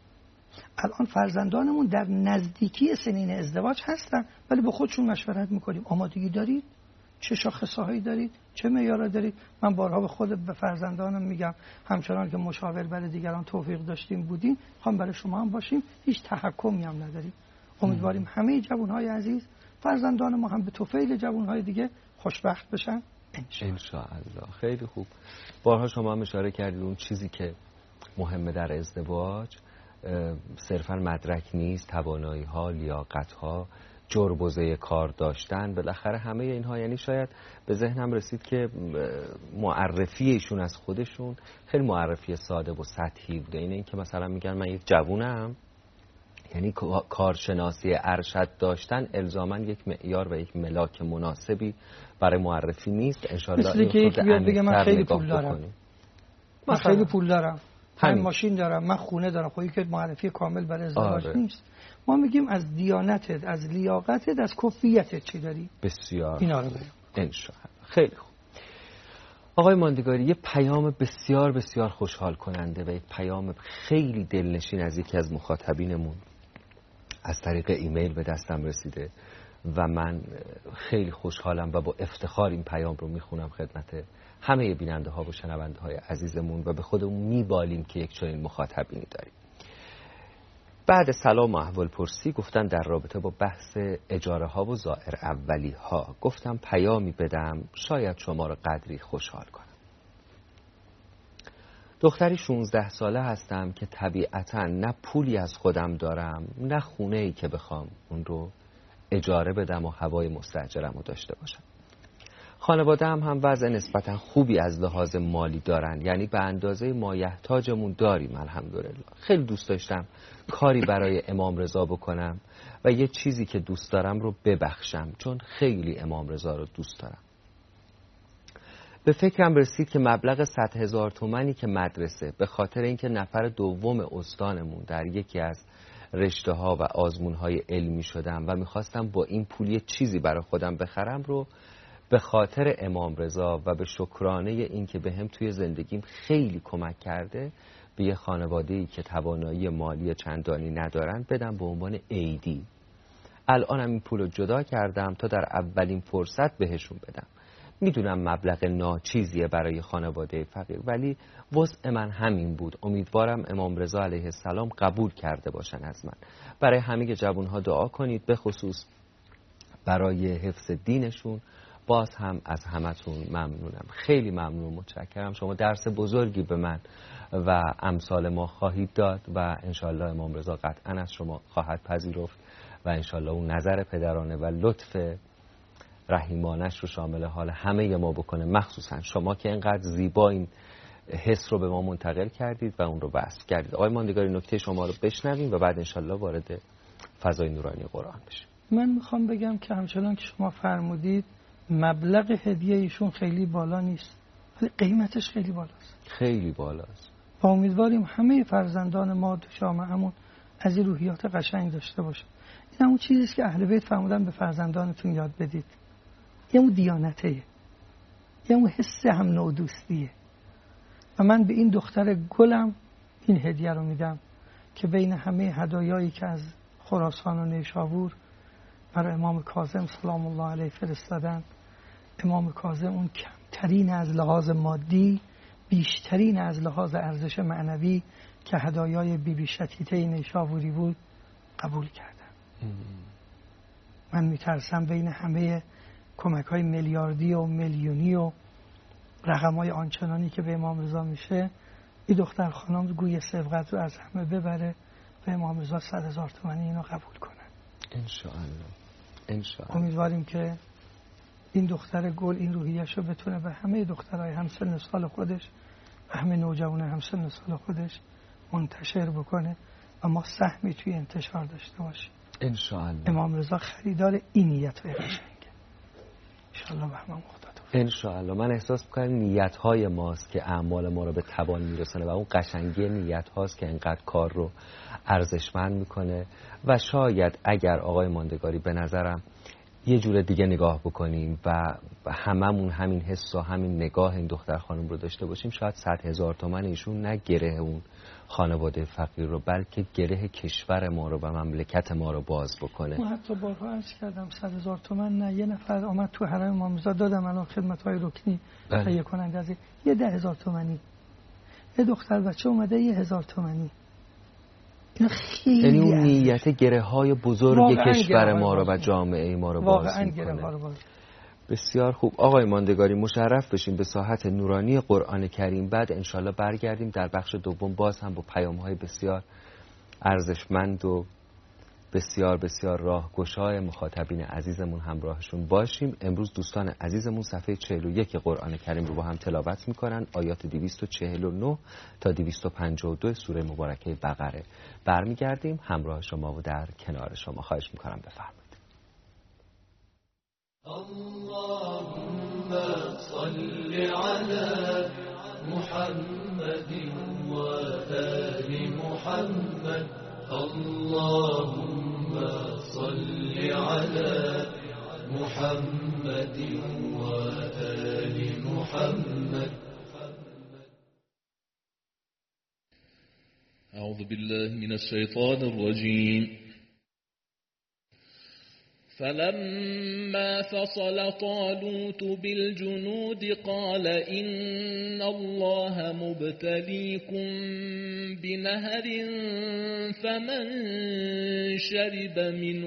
الان فرزندانمون در نزدیکی سنین ازدواج هستن ولی با خودشون مشورت میکنیم. آمادگی دارید؟ چه شاخصه‌هایی دارید؟ چه معیارا دارید؟ من بارها به خود به فرزندانم میگم، همچنان که مشاور برای دیگران توفیق داشتیم بودیم، هم برای شما هم باشیم، هیچ تحکمی هم نداریم. امیدواریم همه جوانهای عزیز، فرزندان ما هم به طفیل جوانهای دیگه خوشبخت بشن انشاءالله. خیلی خوب. بارها شما هم اشاره کردید اون چیزی که مهمه در ازدواج صرفا مدرک نیست، توانایی ها، لیاقت ها، جربوزه کار داشتن، بالاخره همه اینها. یعنی شاید به ذهنم رسید که معرفی ایشون از خودشون خیلی معرفی ساده و سطحی بوده. اینه که مثلا میگن من یک جوونم، یعنی کارشناسی ارشد داشتن الزاما یک معیار و یک ملاک مناسبی برای معرفی نیست. انشالله مثل که یک بیاد بگه من خیلی پول دارم، من خیلی پول دارم، من ماشین دارم، من خونه دارم، خب که معرفی کامل برای ازدواج نیست. ما میگیم از دیانتت، از لیاقتت، از کفیتت چی داری. بسیار اینا رو بگیم انشالله. خیلی خوب آقای ماندگاری، یه پیام بسیار بسیار خوشحال کننده و یک پیام خیلی دلنشین از یکی از مخاطبینمون از طریق ایمیل به دستم رسیده و من خیلی خوشحالم و با افتخار این پیام رو میخونم خدمت همه بیننده ها و شنونده های عزیزمون و به خودمون میبالیم که یک چنین مخاطبینی داریم. بعد سلام و احوال پرسی گفتن در رابطه با بحث اجاره ها و زائر اولی ها، گفتم پیامی بدم شاید شما رو قدری خوشحال کنم. دختری 16 ساله هستم که طبیعتاً نه پولی از خودم دارم نه خونه‌ای که بخوام اون رو اجاره بدم و هوای مستاجرم رو داشته باشم. خانواده هم وضع نسبتاً خوبی از لحاظ مالی دارن، یعنی به اندازه مایحتاجمون داریم الحمدلله. خیلی دوست داشتم کاری برای امام رضا بکنم و یه چیزی که دوست دارم رو ببخشم، چون خیلی امام رضا رو دوست دارم. به فکرم رسید که مبلغ 100,000 تومانی که مدرسه به خاطر اینکه نفر دوم استانمون در یکی از رشته ها و آزمون های علمی شدم و میخواستم با این پول یه چیزی برای خودم بخرم رو به خاطر امام رضا و به شکرانه این که بهم توی زندگیم خیلی کمک کرده به یه خانواده‌ای که توانایی مالی چندانی ندارن بدم به عنوان عیدی. الانم این پول رو جدا کردم تا در اولین فرصت بهشون بدم. میدونم مبلغ ناچیزیه برای خانواده فقیر، ولی وضع من همین بود. امیدوارم امام رضا علیه السلام قبول کرده باشن از من. برای همه جوانها دعا کنید، به خصوص برای حفظ دینشون. باز هم از همتون ممنونم، خیلی ممنون، متشکرم. شما درس بزرگی به من و امثال ما خواهید داد و انشالله امام رضا قطعا از شما خواهد پذیرفت و انشالله اون نظر پدرانه و لطف رحیمانش رو شامل حال همه ما بکنه، مخصوصا شما که اینقدر زیبا این حس رو به ما منتقل کردید و اون رو بسط کردید. آقای ماندگاری نکته شما رو بشنویم و بعد انشالله وارد فضای نورانی قرآن بشیم. من میخوام بگم که همچنان که شما فرمودید مبلغ هدیه ایشون خیلی بالا نیست، ولی قیمتش خیلی بالاست، خیلی بالاست. و امیدواریم همه فرزندان ما تو جامعه‌مون از این روحیات قشنگ داشته باشن. این همون چیزیست که اهل بیت فرمودن به فرزندانتون یاد بدید. یه اون دیانته، یه اون حس هم نودوستیه. و من به این دختر گلم این هدیه رو میدم که بین همه هدایایی که از خراسان و نیشابور برای امام کاظم سلام الله علیه فرستادن، امام کاظم اون کمترین از لحاظ مادی، بیشترین از لحاظ ارزش معنوی که هدایای بیبی شتیته نیشابوری بود قبول کردن. من میترسم بین همه کمک های میلیاردی و میلیونی و رقم های آنچنانی که به امام رضا میشه، این دختر خانم گوی سبقت رو از همه ببره به امام رضا 100,000 تومانی اینو قبول کنن انشاءالله. امیدواریم که این دختر گل این روحیش رو بتونه به همه دخترای همسن سال خودش و همه نوجوان همسن سال خودش منتشر بکنه و ما سهمی توی انتشار داشته باشیم انشاءالله. امام رضا خریدار این نیت های قشنگه انشاءالله. به همه خدا انشاءالله. من احساس میکنم نیت های ماست که اعمال ما رو به توان میرسونه و اون قشنگی نیت هاست که انقدر کار رو ارزشمند میکنه. و شاید اگر آقای ماندگاری به نظرم یه جور دیگه نگاه بکنیم و هممون همین حس و همین نگاه این دختر خانم رو داشته باشیم، شاید 100,000 تومان ایشون نه گره اون خانواده فقیر رو بلکه گره کشور ما رو و مملکت ما رو باز بکنه. من حتی بارها عرض کردم 100,000 تومان نه، یه نفر آمد تو حرم امام رضا دادم الان خدمت‌های رکنی تهیه کننده از یه 10,000 تومانی، یه دختر بچه اومده 1,000 تومانی. یعنی اون نیت گره های بزرگ کشور ما رو و جامعه ما رو باز میکنه. بسیار خوب آقای ماندگاری، مشرف بشیم به ساحت نورانی قرآن کریم. بعد انشالله برگردیم در بخش دوم باز هم با پیام‌های بسیار ارزشمند و بسیار بسیار راهگشای مخاطبین عزیزمون همراهشون باشیم. امروز دوستان عزیزمون صفحه 41 قرآن کریم رو با هم تلاوت میکنن، آیات 249 تا 252 سوره مبارکه بقره. برمیگردیم همراه شما و در کنار شما. خواهش میکنم بفرمایید. اللهم صل على محمد و آل محمد. اللهم صل على محمد و آل محمد. أعوذ بالله من الشيطان الرجيم. فلما فصل طالوت بالجنود قال إن الله مبتليكم بنهر فمن شرب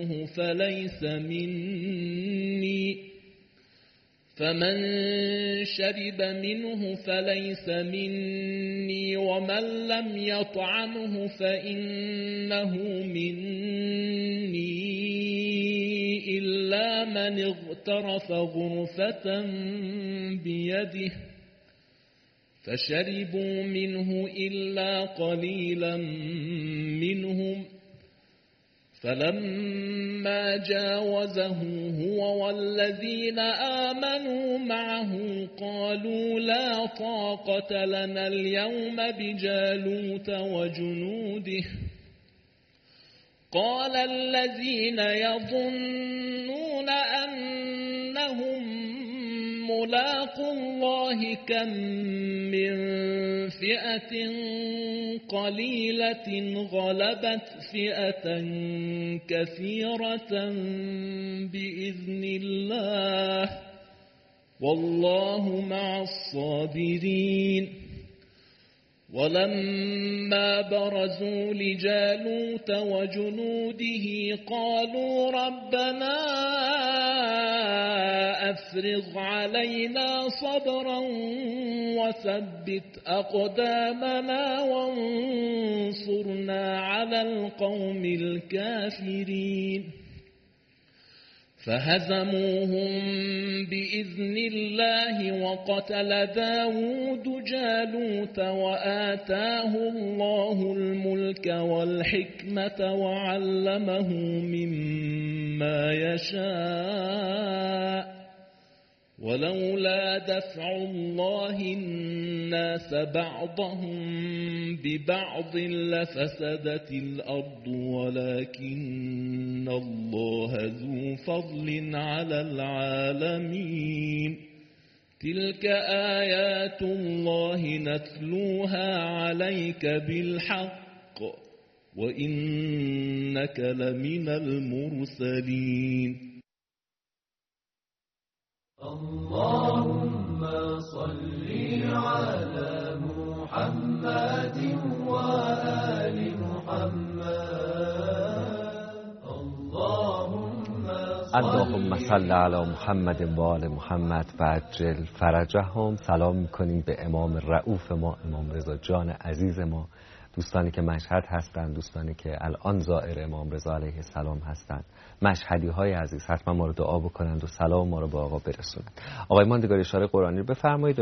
منه فليس مني ومن لم يطعمه فإنه مني إلا من اغترف غرفة بيده فشربوا منه إلا قليلا منهم فلما جاوزه هو والذين آمنوا معه قالوا لا طاقة لنا اليوم بجالوت وجنوده. قال الذين يظنون أنهم ملاقو الله كم من فئة قليلة غلبت فئة كثيرة بإذن الله والله مع الصابرين. ولما برزوا لجالوت وجنوده قالوا ربنا أفرغ علينا صبرا وثبت أقدامنا وانصرنا على القوم الكافرين. فهزموهم بإذن الله وقتل داود جالوت وآتاه الله الملك والحكمة وعلمه مما يشاء ولولا دفع الله الناس بعضهم ببعض لفسدت الأرض ولكن الله ذو فضل على العالمين. تلك آيات الله نتلوها عليك بالحق وإنك لمن المرسلين. اللهم صل على محمد وآل محمد. اللهم صل على محمد و آل محمد و عجل فرجهم. سلام میکنیم به امام رؤوف ما، امام رضا جان عزیز ما، دوستانی که مشهد هستند، دوستانی که الان زائر امام رضا علیه السلام هستند، مشهدی های عزیز حتما ما رو دعا بکنند و سلام ما رو به آقا برسونند. آقای ماندگاری اشاره قرآنی رو بفرمایید و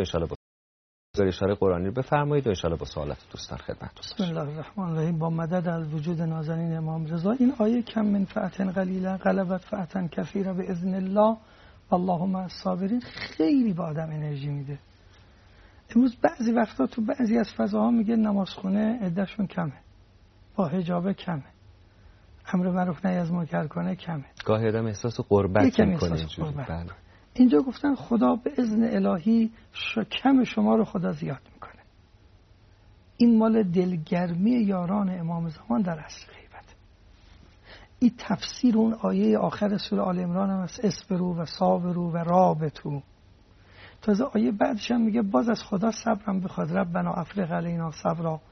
انشالله با سوالات دوستان خدمت. بسم الله الرحمن الرحیم. با مدد از وجود نازنین امام رضا، این آیه کم من فئة قلیله غلبت فئة کثیره باذن الله والله مع الصابرین خیلی به آدم انرژی میده. امروز بعضی وقتا تو بعضی از فضاها میگه نمازخونه عدهشون کمه، با حجاب کمه، امر معروف نهی از منکر کنه کمه، گاهی آدم احساس غربت میکنه. اینجا گفتن خدا به اذن الهی کم شما رو خدا زیاد میکنه. این مال دلگرمی یاران امام زمان در عصر غیبت. این تفسیر اون آیه آخر سوره آل عمران هم است، اصبروا و صابروا و رابطوا. تازه آیه بعدش هم میگه باز از خدا صبرم بخواد، ربنا افرغ علینا صبرا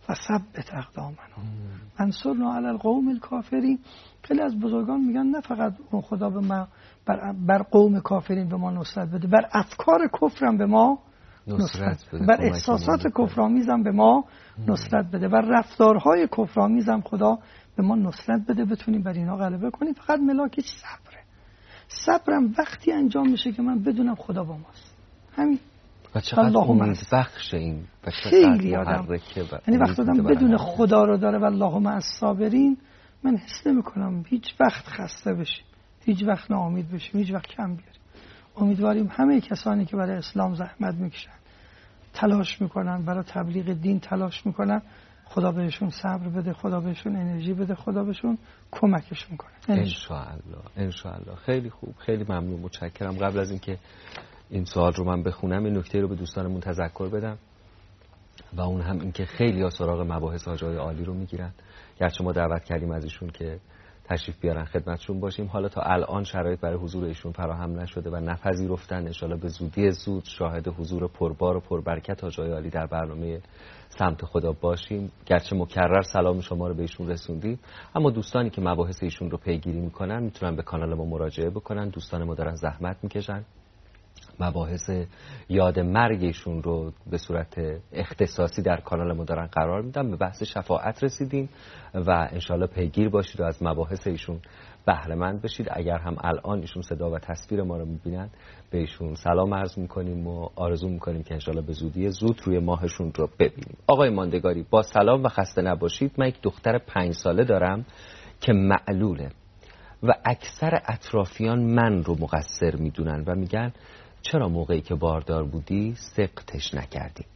و ثبت اقدامنا انصرنا علی القوم الکافرین. خیلی از بزرگان میگن نه فقط اون خدا به ما بر قوم کافرین به ما نصرت بده، بر افکار کفرم به ما نصرت بده، بر احساسات کفرآمیزم به ما نصرت بده، بر رفتارهای کفرآمیزم خدا به ما نصرت بده، بتونیم بر اینا غلبه کنیم. فقط ملاکش صبره. صبرم وقتی انجام میشه که من بدونم خدا با ماست. همین. و چقدر امیدبخش این و خیلی محرکه. یعنی وقتی آدم بدون خدا رو داره و اللهم الصابرین، من حس نمی‌کنم هیچ وقت خسته بشیم، هیچ وقت ناامید بشیم، هیچ وقت کم بیاریم. امیدواریم همه کسانی که برای اسلام زحمت میکشن، تلاش میکنن، برای تبلیغ دین تلاش میکنن، خدا بهشون صبر بده، خدا بهشون انرژی بده، خدا بهشون کمکشون کنه. انشاءالله. خیلی خوب، خیلی ممنون، متشکرم. قبل از اینکه این سوال رو من بخونم، این نکته رو به دوستانمون تذکر بدم و اون هم اینکه خیلی ها سراغ مباحث حاجای عالی رو میگیرن، گرچه ما دعوت کردیم از ایشون که تشریف بیارن خدمتشون باشیم. حالا تا الان شرایط برای حضور ایشون فراهم نشده و نپذیرفتن. ان شاءالله به زودی زود شاهد حضور پربار و پربرکت حاجای عالی در برنامه سمت خدا باشیم. گرچه مکرر سلام شما رو به ایشون رسوندیم، اما دوستانی که مباحث ایشون رو پیگیری میکنن میتونن به کانال ما مراجعه بکنن. دوستان ما دارن زحمت میکشن، مباحث یاد مرگ ایشون رو به صورت اختصاصی در کانال ما دارن قرار میدن. به بحث شفاعت رسیدیم و انشالله پیگیر باشید و از مباحث ایشون بهره مند بشید. اگر هم الان ایشون صدا و تصویر ما رو میبینن، به ایشون سلام عرض میکنیم و آرزو میکنیم که انشالله به زودی زود روی ماهشون رو ببینیم. آقای ماندگاری، با سلام و خسته نباشید. من یک دختر 5 ساله دارم که معلوله و اکثر اطرافیان من رو مقصر میدونن و میگن چرا موقعی که باردار بودی سقطش نکردی؟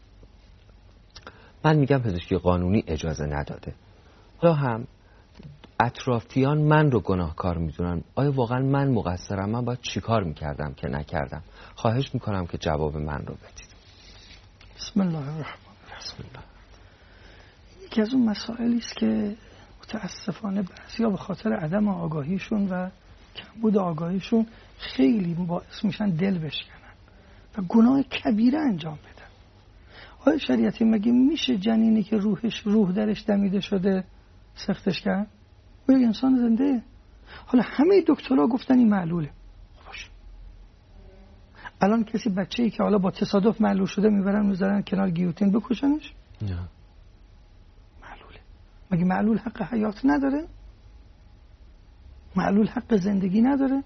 من میگم پزشکی قانونی اجازه نداده. حالا هم اطرافیان من رو گناهکار میدونن. آیا واقعا من مقصرم؟ من باید چی کار میکردم که نکردم؟ خواهش میکنم که جواب من رو بدید. بسم الله الرحمن الرحیم. یکی از اون مسائلی است که متاسفانه بعضیا به خاطر عدم آگاهیشون و کمبود آگاهیشون خیلی باعث میشن دل بشکنن و گناه کبیره انجام بدن. آیا شریعتی مگه میشه جنینی که روح درش دمیده شده سختش کرد؟ و یک انسان زنده. حالا همه دکترها گفتن این معلوله. باشه. الان کسی بچه‌ای که حالا با تصادف معلول شده میذارن کنار گیوتین بکشنش؟ نه. معلوله. مگه معلول حق حیات نداره؟ معلول حق زندگی نداره؟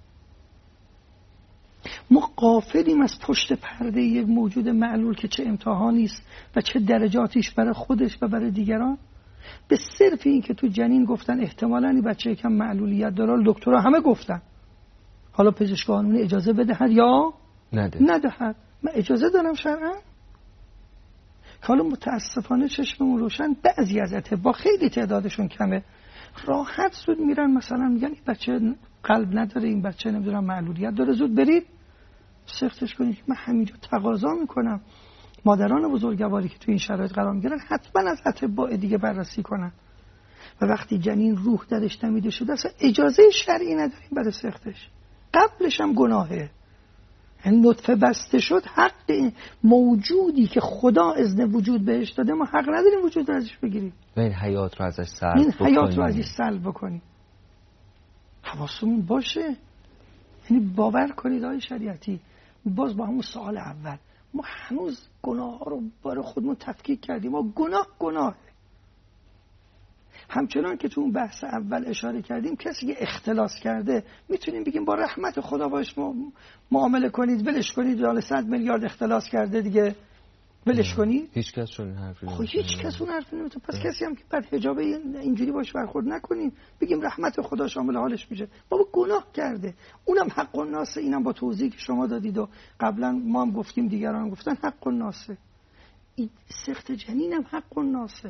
ما غافلیم از پشت پرده یک موجود معلول که چه امتحانی است و چه درجاتیش برای خودش و برای دیگران. به صرف این که تو جنین گفتن احتمالاً این بچه کم معلولیت داره، دکترها همه گفتن. حالا پزشک قانونی اجازه بدهد یا ندهد؟ من اجازه دارم شرعاً. حالا متاسفانه چشممون روشن، بعضی از اطباء خیلی تعدادشون کمه، راحت زود میرن مثلا میگن این بچه قلب نداره، این بچه نمیدونم معلولیت داره، زود برید سختش کنید. من همینجا تقاضا میکنم مادران بزرگواری که تو این شرایط قرار میگیرن حتما از اطباء دیگه بررسی کنن و وقتی جنین روح درش دمیده شده اصلا اجازه شرعی نداریم برای سختش. قبلش هم گناهه. این نطفه بسته شد، حق موجودی که خدا اذن وجود بهش داده ما حق نداریم وجود رو ازش بگیریم. این حیات رو ازش سلب بکنیم. حواسمون باشه. یعنی باور کنید آقای شریعتی، باز با همون سوال اول ما هنوز گناه ها رو برای خودمون تفکیک کردیم. ما گناه همچنان که تو اون بحث اول اشاره کردیم، کسی که اختلاس کرده میتونیم بگیم با رحمت خدا باش معامله کنید، ولش کنید. حالا 100 میلیارد اختلاس کرده دیگه ولش کنید. هیچ کس اون حرفی نمیزنه. هیچ کس اون حرفی نمیزنه. پس کسی هم که بعد حجاب اینجوری باش برخورد نکنیم، بگیم رحمت خدا شامل حالش میشه. بابا گناه کرده، اونم حق الناس. اینم با توضیحی که شما دادید و قبلا ما هم گفتیم، دیگران هم گفتن، حق الناس. این سخت جنینم حق الناس.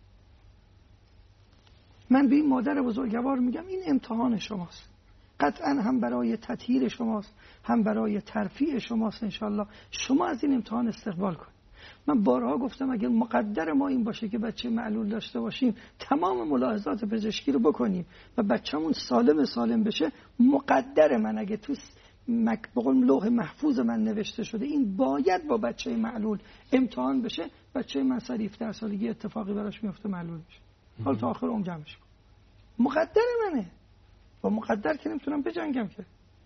من به این مادر بزرگوار میگم این امتحان شماست، قطعا هم برای تطهیر شماست، هم برای ترفیع شماست. انشالله شما از این امتحان استقبال کنید. من بارها گفتم اگر مقدر ما این باشه که بچه معلول داشته باشیم، تمام ملاحظات پزشکی رو بکنیم و بچه‌مون سالم بشه. مقدر من اگه تو بقول لوح محفوظ من نوشته شده، این باید با بچه معلول امتحان بشه. بچه من سر 17 سالگی اتفاقی براش میفته معلول بشه، حالا تا آخر عمر جمعش کن. مقدر منه، با مقدر که نمیتونم بجنگم که.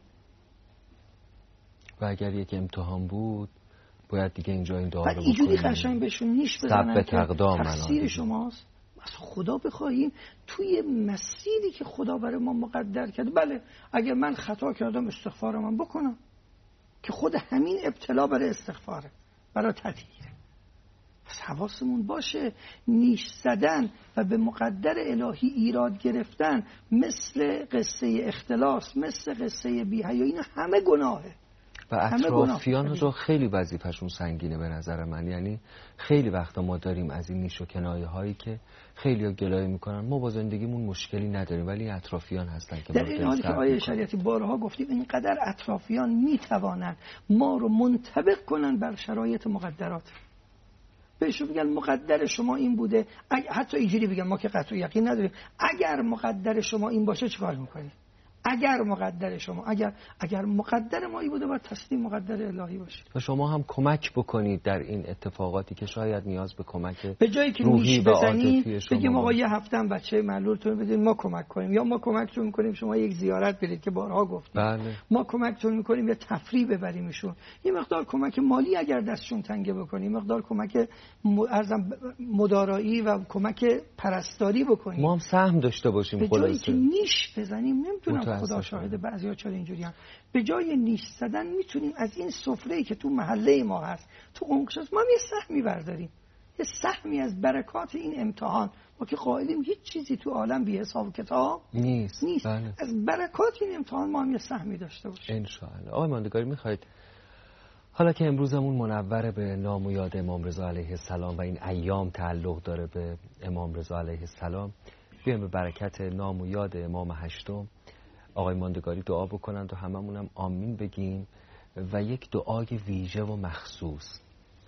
و اگر یک امتحان بود باید دیگه اینجا این دعا رو بکنیم، اینجوری قشنگ بهشون نیش بزنن که تقصیر شماست. از خدا بخواهیم توی مسیری که خدا برای ما مقدر کرده. بله اگر من خطا کردم استغفار من بکنم، که خود همین ابتلا برای استغفاره، برای تطهیره. پس حواسمون باشه نیش زدن و به مقدر الهی ایراد گرفتن مثل قصه اختلاس، مثل قصه بی‌حیایی، اینا همه گناهه. و اطرافیان رو خیلی وظیفه‌شون سنگینه به نظر من. یعنی خیلی وقتا ما داریم از این نیش و کنایه هایی که خیلی ها گلایه میکنن، ما با زندگیمون مشکلی نداریم ولی اطرافیان هستن که در این حالی که آیه شریعتی بارها گفتیم اینقدر اطرافیان میتوانند ما رو منطبق کنن بر شرایط مقدرات. بهشون بگن مقدر شما این بوده، حتی اینجوری بگن ما که قطع یقین نداریم، اگر مقدر شما این باشه چیکار میکنی؟ اگر مقدر شما اگر مقدر ما این بوده باید تسلیم مقدر الهی باشید. و شما هم کمک بکنید در این اتفاقاتی که شاید نیاز به کمک به جایی که نیش بزنید بگیم آقا یه هفته هم بچه معلولتون بدید ما کمک کنیم، یا ما کمکتون میکنیم شما یک زیارت برید که بارها گفتیم. بله. ما کمکتون میکنیم یه تفریح ببریمشون، یه مقدار کمک مالی اگر دستشون تنگه بکنیم، مقدار کمک مدارایی و کمک پرستاری بکنیم. ما هم سهم داشته باشیم. به جایی که نیش بزنیم، نمیدونم خدا شاهده بعضیا چرا اینجوریان، به جای نیش زدن میتونیم از این سفره‌ای که تو محله ما هست، تو قمقشاست، ما یه سهمی برداریم، یه سهمی از برکات این امتحان. ما که قائلیم هیچ چیزی تو عالم بی حساب و کتاب نیست. بله. از برکات این امتحان ما هم یه سهمی داشته باشیم ان شاء الله. آقای ماندگاری میخواید حالا که امروزمون منور به نام و یاد امام رضا علیه السلام و این ایام تعلق داره به امام رضا علیه السلام، بیایم به برکت نام و یاد امام هشتم آقای ماندگاری دعا بکنند و هممون هم آمین بگیم و یک دعای ویژه و مخصوص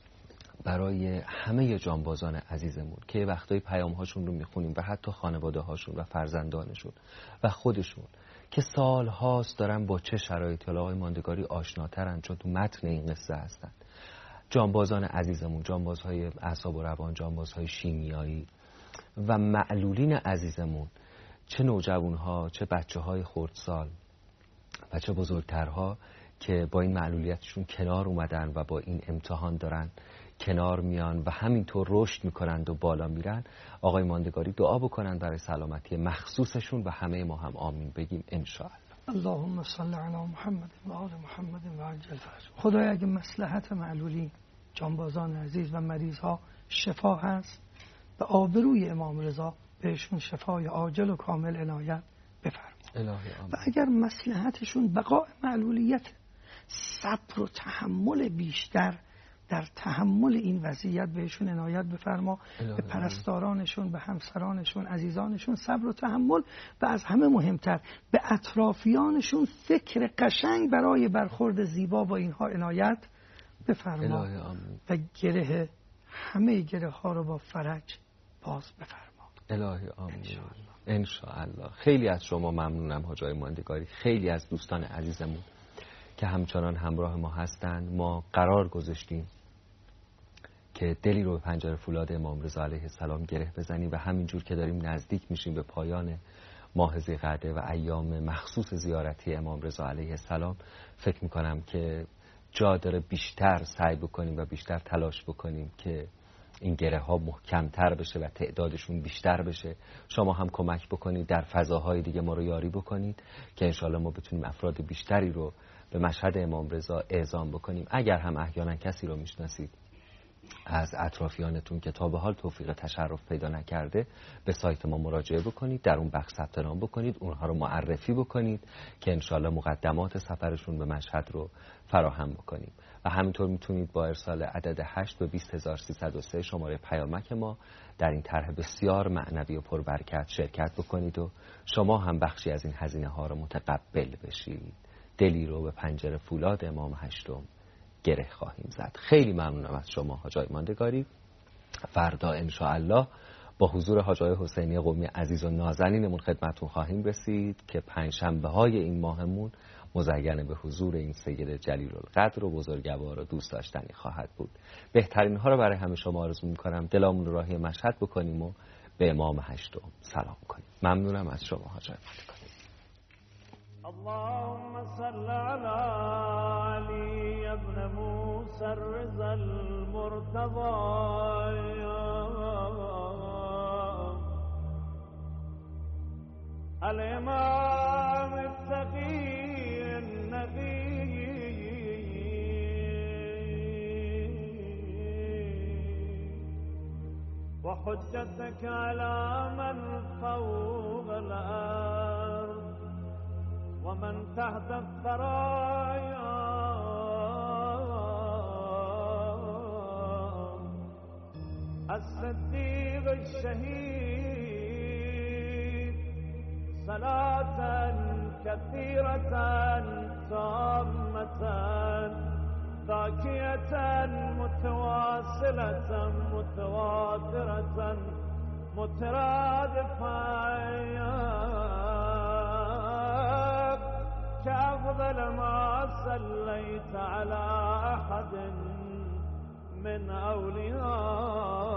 برای همه جانبازان عزیزمون که وقتای پیام‌هاشون رو میخونیم و حتی خانواده هاشون و فرزندانشون و خودشون که سال هاست دارن با چه شرایطی، آقای ماندگاری آشناترن چون تو متن این قصه هستن. جانبازان عزیزمون، جانبازهای اعصاب و روان، جانبازهای شیمیایی و معلولین عزیزمون، چه نوجوانها، چه بچه‌های خردسال و چه بزرگترها که با این معلولیتشون کنار اومدن و با این امتحان دارن کنار میان و همینطور رشد میکنند و بالا میرن. آقای ماندگاری دعا بکنن برای سلامتی مخصوصشون و همه ما هم آمین بگیم ان شاء الله. اللهم صل علی محمد و آل محمد و عجل فرج. خدایا اگه مصلحت معلولین، جانبازان عزیز و مریض ها شفا هست، به آبروی امام رضا بهشون شفای عاجل و کامل عنایت بفرما. و اگر مصلحتشون بقاء معلولیت، صبر و تحمل بیشتر در تحمل این وضعیت بهشون عنایت بفرما. به پرستارانشون، به همسرانشون، عزیزانشون صبر و تحمل و از همه مهمتر به اطرافیانشون فکر قشنگ برای برخورد زیبا با اینها عنایت بفرما و همه گره ها رو با فرج باز بفرما. الهی آمین ان شاء الله. خیلی از شما ممنونم حاجی ماندگاری، خیلی از دوستان عزیزمون که همچنان همراه ما هستند. ما قرار گذاشتیم که دلی رو به پنجره فولاد امام رضا علیه السلام گره بزنیم و همینجور که داریم نزدیک میشیم به پایان ماه ذی‌قعده و ایام مخصوص زیارتی امام رضا علیه السلام، فکر میکنم که جا داره بیشتر سعی بکنیم و بیشتر تلاش بکنیم که این گره ها محکمتر بشه و تعدادشون بیشتر بشه. شما هم کمک بکنید در فضاهای دیگه ما رو یاری بکنید که انشالله ما بتونیم افراد بیشتری رو به مشهد امام رضا اعزام بکنیم. اگر هم احیانا کسی رو میشناسید از اطرافیانتون که تا به حال توفیق تشرف پیدا نکرده، به سایت ما مراجعه بکنید، در اون بخش ثبت نام بکنید، اونها رو معرفی بکنید که انشالله مقدمات سفرشون به مشهد رو فراهم بکنیم. و همینطور میتونید با ارسال عدد 8 به 20303 شماره پیامک ما در این طرح بسیار معنوی و پربرکت شرکت بکنید و شما هم بخشی از این هزینه ها رو متقبل بشید. دلی رو به پنجره فولاد امام هشتم گره خواهیم زد. خیلی ممنونم از شما حاجی ماندگاری. فردا ان شاء الله با حضور حاجی حسینی قمی عزیز و نازنینمون خدمتتون خواهیم رسید که پنجشنبه های این ماهمون مزین به حضور این سید جلیل القدر و بزرگوار و دوست داشتنی خواهد بود. بهترین ها رو برای همه شما آرزو می‌کنم. دلمون رو راهی مشهد بکنیم و به امام هشتم سلام کنیم. ممنونم از شما ها. جای کنیم. اللهم صل على علي ابن موسى الرضا المرتضى الإمام التقي النبي وحجتك على من فوق الأرض ومن تحت الثرايا الصديق الشهيد صلاة كثيرة تامة ذاكية متواصلة متواترة مترادفة كأفضل ما صليت على أحد من أولياء